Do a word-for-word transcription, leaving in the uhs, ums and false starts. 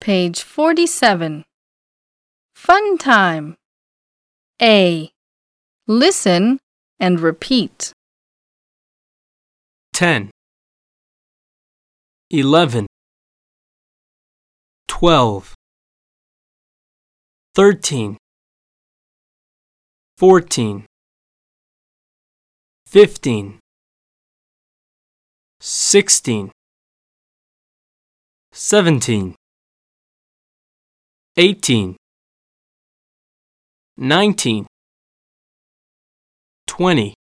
Page forty-seven. Fun time. A. Listen and repeat. ten, eleven, twelve, thirteen, fourteen, fifteen, sixteen, seventeen, eighteen, nineteen, twenty,